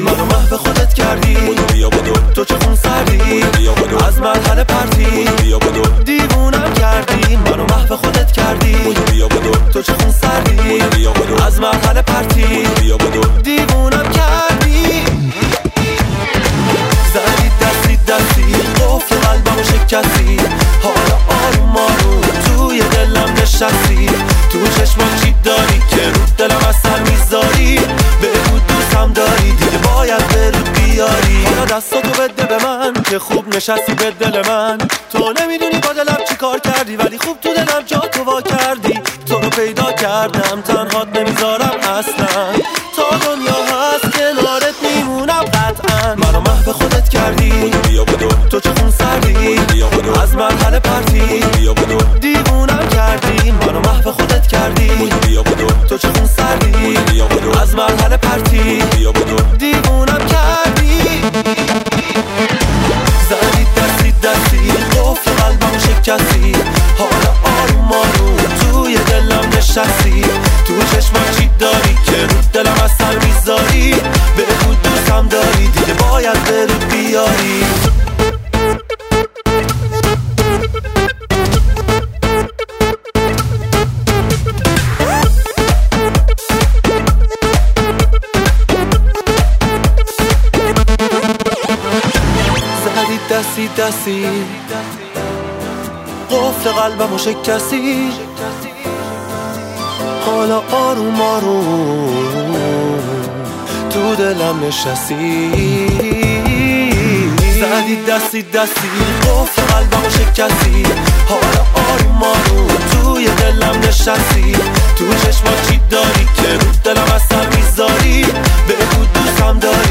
منو محو خودت کردی، بیا بدو تو چه خون سردی، بیا بدو از مرحله پرتی، بیا بدو دیوونم کردی، منو محو خودت کردی، بیا بدو تو چه خون سردی، بیا بدو از مرحله پرتی، بیا بدو دیوونم کردی. زدی دستی دستی قفل قلبمو شکستی، حالا آروم آروم توی دلم نشستی، تو چشمات چی داری که رو دلم اثر میذاری، بگو دوستم داری دیگه باید به رو بیاری، حالا دستاتو بده به من که خوب نشستی به دل من، تو نمیدونی با دلم چی کار کردی ولی خوب تو دلم جا تو وا کردی، تو رو پیدا کردم تنهات نمیذارم اصلا، تا دنیا هست کنارت میمونم قطعا، منو محو خودت کردی، بیا بدو تو چه خون سردی، بیا بدو از مرحله پرتی، بیا بدو دیوونم کردی، منو محو خودت کردی، بیا بدو تو چه خون سردی، بیا بدو از مرحله پرتی، بیا بدو دیوونم کردی. زدی دستی دستی قفل قلبم شکستی، حالا آروم آروم توی دلم نشستی، تو چشمات چی داری که رو دلم اثر میذاری، بگو دوستم داری دیگه باید به رو بیاری. دستی دستی قفل قلبمو شکستی، حالا آروم آروم تو دلم نشستی، زدی دستی دستی قفل قلبمو شکستی، حالا آروم آروم توی دلم نشستی، تو چشمات چی داری که رو دلم اثر میذاری، بگو دوستم داری